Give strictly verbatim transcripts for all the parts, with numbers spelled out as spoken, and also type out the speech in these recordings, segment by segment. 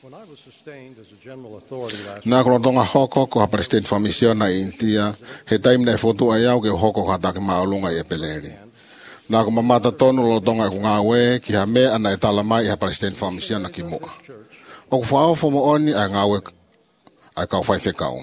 Na ko tonga hoko ko a president fa mission na India he time na foto aya ke hoko ka ta ke maulunga e peleri na ko mamata tonu lo tonga ko ngawe ki ha me ana etala mai ha president fa mission na ki mo o ko fa fo mo oni a ngawe a ka fa fe ka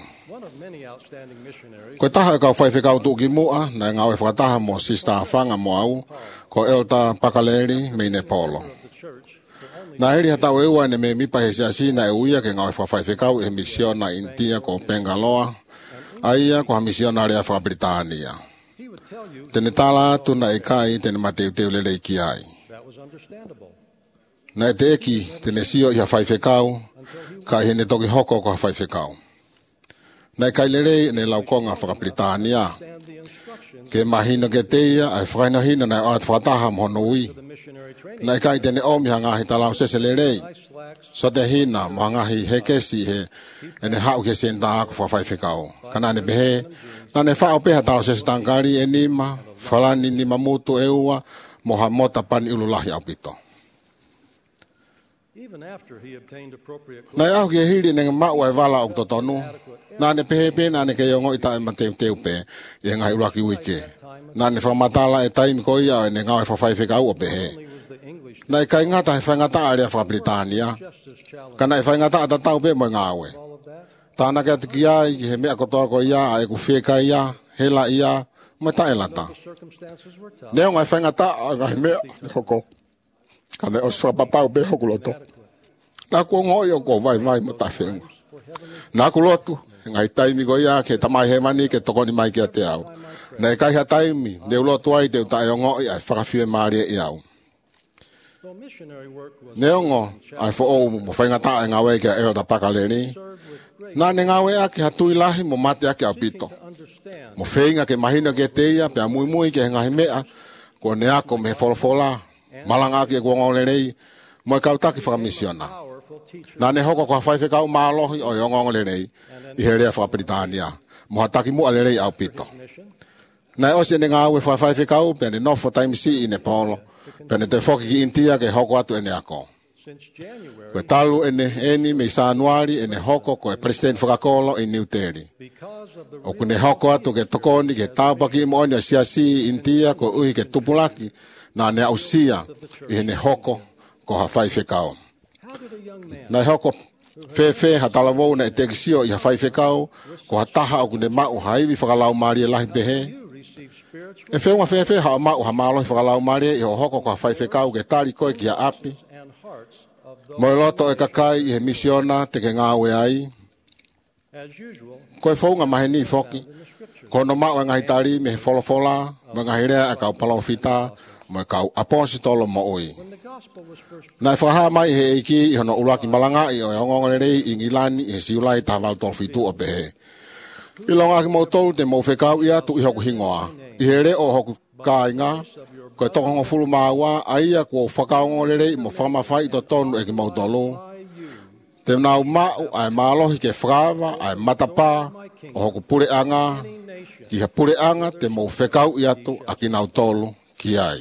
ko ta ka fa fe ka tu ki mo a na ngawe fa ta mo sista fanga mo au ko elta pakaleri me ne polo na heri hata wewa ne me mi pa hesi asina e uia ke ngau fa fa fekau e mission na India ko Pengaloa aia ko mission na rea fa Britania tene tala tu na ekai tene mateu teu lele ki ai na te ki tene sio ia fa fekau ka hene toki hoko ko fa fekau na kai lele ne laukonga fa Britania ke mahina ke teia ai fa na hina na at fa ta ham honoi na kai tene omi hanga hitala se selere so te hina manga hi hekesi he ene hau ke senda ko fa fa fekau kana ne behe na ne fa ope hata se stangari enima falani ni mamutu eua mohamota pan ilulahi apito na ya ke hili ne ma wa vala oktotonu na ne pehe pe na ne ke yongo ita mateu teu pe ye ngai ulaki wike na ne fa matala e time ko ia ne ngai fa fa fekau ope he na kai ngata fa ngata area fa Britania kana fa ngata ata tau pe mo ngawe tana ka tikia i he me ko to ko ia ai ku feka ia hela ia mata elata ne ngai fa ngata ga me hoko kana os fa papa be hoko loto na ko ngo yo ko vai vai mata fe na ku lotu ngai tai mi go ia ke tamai he mani ke to ko ni mai ke te au na kai ha tai mi de lotu ai te ta yo ngo ai fa fie mari ia neongo ai fo o mo fa ngata nga we ke era da pakaleri na nga we aki hatui lahi mo mate aki apito mo feinga ke mahina ke teia pe mui mui ke nga himea ko ne ako me folfola malanga ke ko ngolelei mo ka utaki fa misiona na ne hoko ko fa fe ka malo o yo ngolelei i hele fa Britania mo hataki mo alelei apito na o se nga we fa fa fe ka pe ne no for time si in Nepal pene te foki ki India ke hoko atu ene ako. Koe talu ene eni me sanuari ene hoko koe president whakakolo i New Delhi. O kune hoko atu ke tokoni ke taupaki mo onia siasi India ko uhi ke tupulaki na ne ausia i ene hoko ko hawhai whekao. Na hoko fefe hatalavou na e tekisio i hawhai whekao ko hataha o kune mau haiwi whakalau maari e lahi pehe. E whenua whewhe hao mau ha malo i whakalau mare i ho hoko ko hawhai whekau ke tari koe ki a api. Moe loto e kakai i he misiona te ke ngāwe ai. Koe whaunga mahe ni whoki. Kono mau e ngahi tari me he wholofola, me ngahi rea e kau palawhita, me kau apositolo mo oi. Nai whakaha mai he eiki i hono ulaki malanga i o ongongorerei i ngilani i he siulai tāwau tolwhitu o pehe. I longa ki mautou te mau whekau ia tu i hoku hingoa. I here o hoku kāinga, koe tokongo fulu māua, aia ko whakaongorere i mo whamawhai to tonu e ki mautolo. Te nau mau ai mālohi ke whakawa, ai matapa, o hoku pure anga, ki ha pure anga te mau whekau i atu a ki nau tolu ki ai.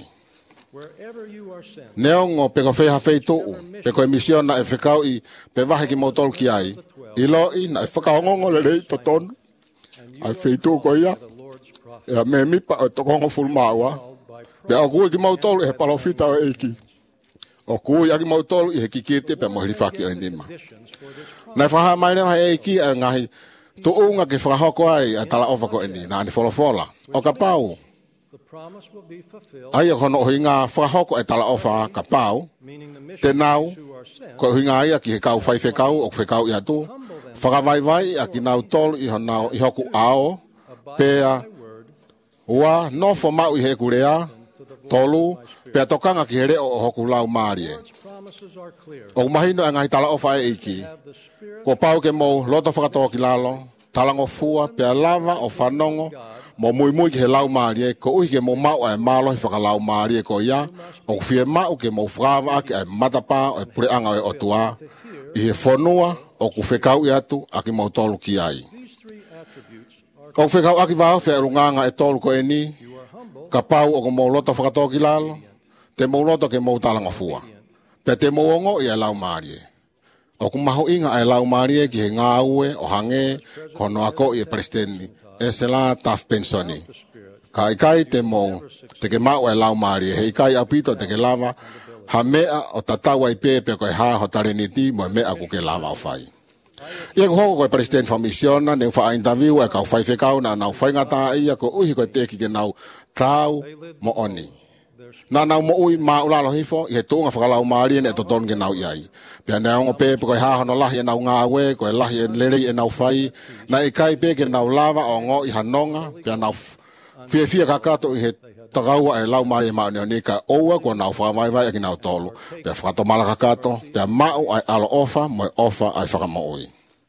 Neongo peko wheha wheituu, peko emisiona e whekau i pe wahe ki mautolo ki ai. I loi na e whakaongorere i to tonu, ai wheituu ko ia. Ya me mipa o tokongo fulmaua pe o kui ki mautolu e palofita o eiki o kui aki mautolu i he kikite pe mohiri whaki o endima na whaha mai rema he eiki a ngahi tu unga ke whahoko ai a tala ofa ko endi na ani wholofola o ka pau ai a kono o hinga whahoko e tala ofa ka pau te nau ko hinga ai a ki he kau whai whekau o whekau i atu whakawai vai a ki nau tolu i honau i hoku ao pea ua no fo mau i he kurea tolu pe tokanga ki here o hoku lau marie o mahino ngai tala ofa e iki ko pau ke mo loto whakatoa ki lalo talango fua pe lava o whanongo mo mui mui ki he lau marie ko uhi ke mo mau ai malo hi whakalau marie ko ia o fie mau ke mo whakawa ki ai matapa o pure anga o otua i he whanua o ku whekau i atu a ki mo tolu ki ai. Kau whekau aki wau whea runganga e tolu ko e ni, ka pau o ko mou loto whakatoa ki lalo, te mou loto ke mou talanga fua. Pe te mou ongo i a lau maarie. O ku maho inga ai lau maria ki he ngā ue o hange kono ako i e presidenti. E se la taf pensoni. Ka ikai te mo te ke mau ai lau maria. He ikai apito te ke lava ha mea o tatawa i pepe koe ha ho tareniti mo mea ku ke lava o fai. Ia ko hoko koe presidenti famisiona ne ufa interview e kau fai fekau na nau fai ngata ia ko uhi koe teki ke nau tau mo oni. Na nau mo ui ma ulalo hifo i he tunga whakalau maari ne to ton ke nau iai. Pia ne ongo pepe koe haho no lahi e nau ngā we, koe lahi e lerei e nau fai, na i kai pe ke nau lava o ngo i hanonga, pia nau fia fia kakato i he tagaua e lau maari e mauni o ni ka oua ko nau whakamaivai e ki nau tolu. Pia whakato mala kakato, pia mau ai alo ofa, mo e ofa ai whakamaui.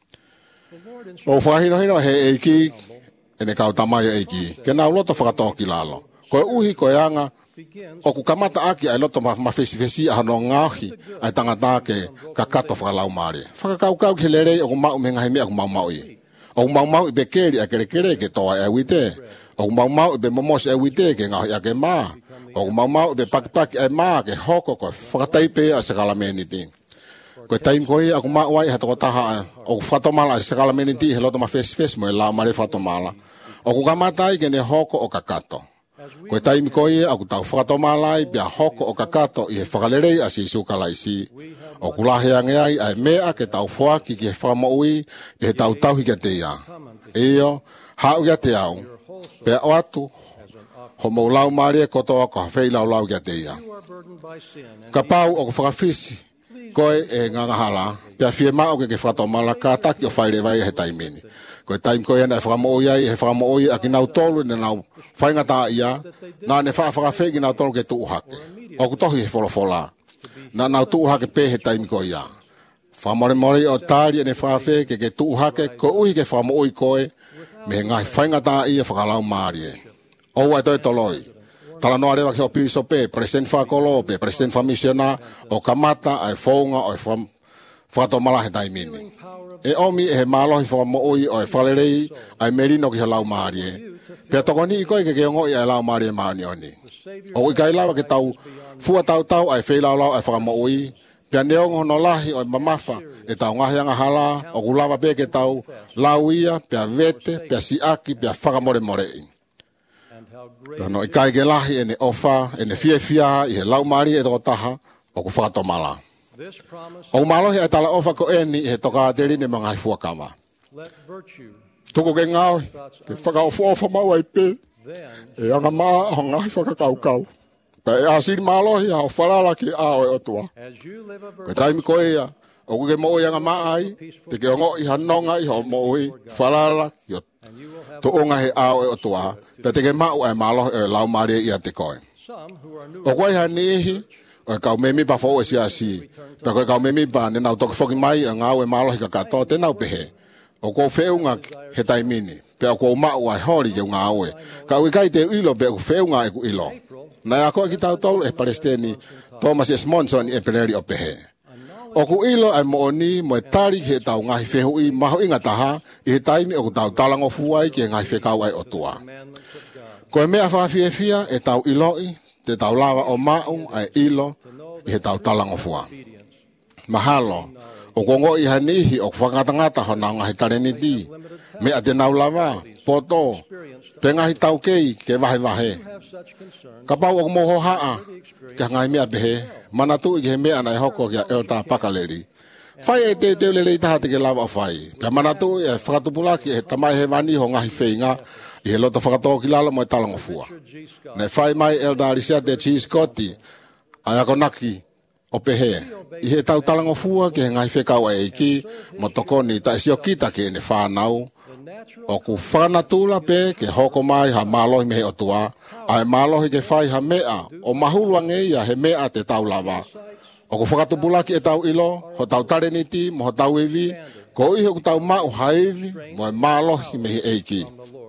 O whakahino hino he eiki, e ne kau tamai eiki, ke nau loto whakatoa ki lalo. Koe uhi koe anga, o ku kamata aki ai loto ma fesi fesi a no ngahi ai tangata ke kakato whakalau maari. Whakakau kau ke lerei o ku mau me ngahi mea ku mau mau i. O ku mau mau i be keri a kere kere ke toa e wite. O ku mau mau i be momos e wite ke ngahi a ke maa. O ku mau mau i be pakipaki e maa ke hoko koe whakataipe a sekala meniti. Koe taim koe a ku mau ai hatoko taha o ku whatomala a sekala meniti he loto ma fesi fesi mo e lau maari whatomala. O ku kamata i ke ne hoko o kakato. Koe taimi koe a ku tau whakatomalai pia hoko o kakato i he whakalerei a si sukalaisi. O ku laheange ai ai mea ke tau whaki ki he whamaui i he tau tauhi kia te ia. Eo, hau kia te au. Pea o atu, ho mou lau maari e kotoa ko hawhei lau lau kia te ia. Ka pau o ku whakawhisi, koe e ngangahala, pia fie mao ke ke whakatomala ka taki o whaire vai he taimini. Koe taim koe ena e whakamooi ai, he whakamooi a ki nau tolu ne nau whaingata ia, na ne wha whakawhi ki nau tolu ke tuuhake. O ku tohi he wholofola. Na nau tuuhake pe he taim koe ia. Whamore more o tāri e ne whakawhi ke ke tuuhake, ko uhi ke whakamooi koe, me he ngai whaingata ia whakalau maari e. O ai toi toloi. Tala noa rewa ke o piso pe, president whakolo pe, president whamisiona, o kamata ai whaunga o whakatomala he taimini. E omi e he malohi whakamooi o e whalerei ai merino ki he lau maari e. Pea toko ni i koe ke ke ongo i ai lau maari e maani oni. O i kai lawa ke tau fua tau tau ai wheilau lau ai whakamooi. Pea neongo hono lahi o e mamafa e tau ngahi anga hala o kulawa pe ke tau lau ia, pea vete, pea siaki, pea whakamore morei. Pea no i kai ke lahi e ne ofa, e ne fia fia i he lau maari e toko taha o ku whakatomala. O malohi e tala ofa ko eni he toka ateri ne mga hifua kama. Tuko ke ngau, ke whakaofu ofa mau ai pe, e anga maa ho ngahi whakakau kau. Pa e asiri malohi hao whalala ki ao e otua. Koe taimi koe ia, o kuke mo i anga maa ai, te ke ongo i hanonga i ho mo i whalala ki o to onga he ao e otua, pe te ke mau ai malohi e lau maria ia te koe. O koe ha nihi, o kau memi pa fo esi asi pa ko kau memi pa ne nau tok foki mai nga o malo ka kato te nau pehe o ko feunga he taimini pe ko ma o hori je nga o ka wi kai te ilo pe ko feunga e ku ilo na ko ki tau tol e palestini Thomas Esmonson e peleri o pehe o ku ilo ai mo ni mo tari he tau nga he fehu i maho inga taha i he taimi o tau talango fuai ki nga fe kau ai o tua ko me afa fie fia e tau ilo i te tau lawa o mau ai ilo i he tau talango fua. Mahalo, o kongo i hanihi o whakatangata hona ngahi tareniti, me a te nau lawa, poto, pe ngahi tau kei ke wahe wahe. Ka pau o moho haa, ka ngai mea pehe, manatu i he mea nai hoko kia elta pakaleri. Whai e te te lelei taha te ke lawa o whai, ka manatu i e whakatupulaki e tamai he wani ho ngahi whainga, i he loto whakatoa ki lalo mo e talango fua. Nei whai mai elda arisia te cheese koti, ai ako naki o pehe. I he tau talango fua ki he ngai whekau ai eiki, mo tokoni ta isi o kita ke ne whanau, o ku whanatula pe ke hoko mai ha malohi me he otua, ai malohi ke whai ha mea, o mahuluange ia he mea te tau lava. O ku whakatupulaki e tau ilo, ho tau tareniti, mo ho tau evi, ko i he ku tau mau haivi, mo e malohi me he eiki.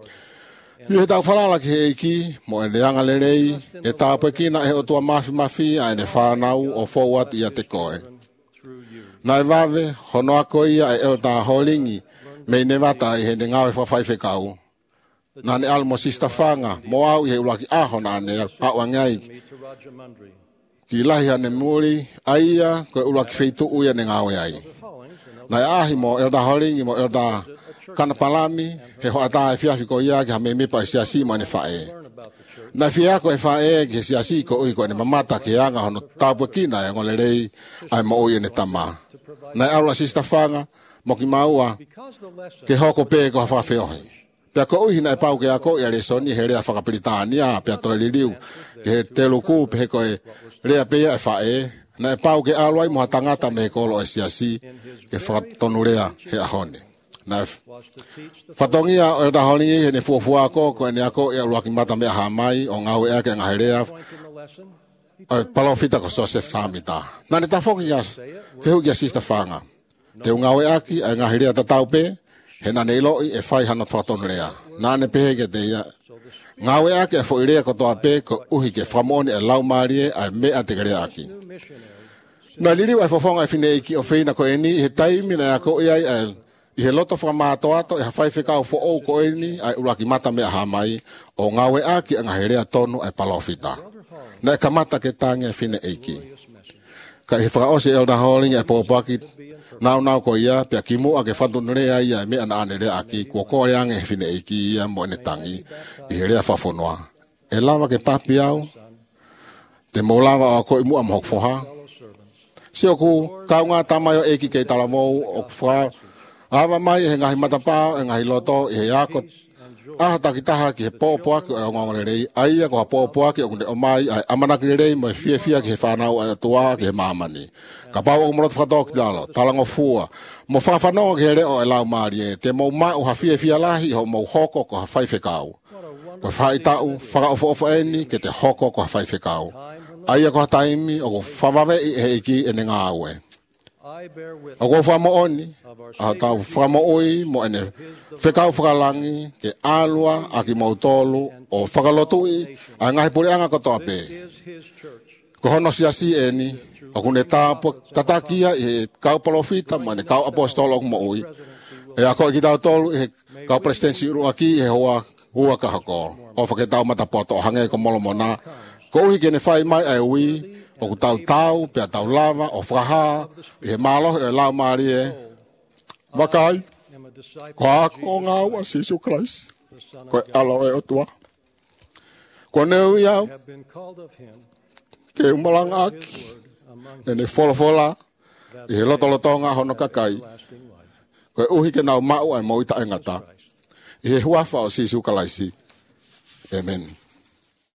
I he tau whalala ki he eiki, mo e leanga lerei, e tau pekina e otua mafi mafi a e ne whanau o fowat ia te koe. Nai vave, hono ako ia e elta holingi, me ne wata i he ne ngawe whawhaife kau. Nā ne almo sista whanga, mo au i he ulaki aho nā ne au angai. Ki lahi ane muri, aia, koe ulaki wheitu uia ne ngawe ai. Na ahi mo elda holingi mo elda kana palami he ho ata e fia fiko ia ke me me pa sia si mo ne fae. Na fia ko e fae ke sia si ko i ko ne mamata ke anga hono tapu kina e ngole rei ai mo o ne tama. Na aula sista fanga mo ki maua ke hoko pe ko fa fe ohi. Pe ko uhi na pau ke ako ia le soni he rea whakapilitania pe to le liu ke te luku pe ko e rea pe e fae na pau ke alwai mo tangata me ko lo sia si ke fa tonu rea he ahone. Na fatongia o da honi he ne fuafua ko ko ne ako e lo ki mata me ha mai o ngau e ke ngaherea o palofita ko Joseph Samita. Na ne ta foki gas feu ya sista fanga. Te ngau e aki a ngaherea ta taupe he na nei loi e fai hana whatonu rea. Nā ne pehe ke te ia. Ngau e ake e fo irea ko toa pe ko uhi ke whamoni e lau marie a mea te karea aki. Na liriu e fofonga e fine iki o feina ko eni he taimi na ako iai e i he loto whamaato ato e hawhai whikau fo ou ko eni ai uraki mata mea hamai o ngau e aki a ngaherea tonu e palofita. Na e kamata ke tangi e fine iki. Ka he whakaose elda holinga e popaki nau nau ko ia pe kimu ake fatun rea ia me ana ane rea aki ko ko rea nge fine iki ia mo ne tangi i rea fafonoa e lava ke papi au te mo lava ko imu am hok foha si oku kaunga tamayo eki ke talamo ok fa ava mai he ngahi matapa e ngahi loto e ako ah takitaha ki he popo aki o ngongore rei ai ko popo aki o kunde o mai ai amanaki rei mo fie fie ki he whanau a tua ki he mamani ka pau o morot whatok dalo talango fua mo whawhanau ki he reo e lau marie te mo mai o ha fie fie lahi ho mo hoko ko ha whaiwhekau ko whaitau whakaofo ofo eni ke te hoko ko ha whaiwhekau ai ko ha taimi o ko whawawe i he iki e ne ngā aue o ko whamo oni a tau whamo oi mo ene whekau whakalangi ke alua a ki mautolu o whakalotu i a ngahi puri anga kotoa pe ko hono siasi eni o kune tāpo katakia i kau palofita ma ne kau apostolo mo oi e ako i ki tau tolu i kau presidensi uru aki i hoa hua kahako o whaketau matapoto o hange ko molomona ko uhi kene whai mai ai ui o ku tau tau, pia tau lava, o whaha, i he malo e lau marie. Wakai, ko ako o ngā ua Sisu Christ, ko e alo e otua. Ko neu iau, ke umalanga aki, e ne wholofola, i he lotolotonga hono kakai, ko e uhi ke nau mau ai moita e ngata, i he huafa o Sisu Christ. Amen.